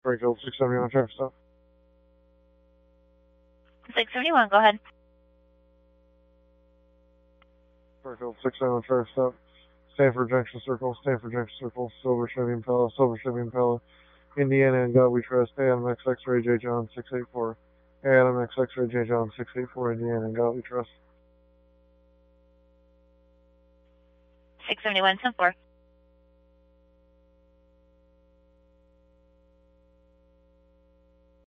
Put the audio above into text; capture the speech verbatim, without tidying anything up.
Springfield, six seventy-one traffic stop. six seventy-one, go ahead. Springfield, six seventy-one traffic stop. Stanford Junction Circle, Stanford Junction Circle, Silver Chevy Impala, Silver Chevy Impala, Indiana and God We Trust, Adam X X-Ray J John six eight four, Adam X X-Ray J John six eight four, Indiana and God We Trust. six seventy-one, ten four.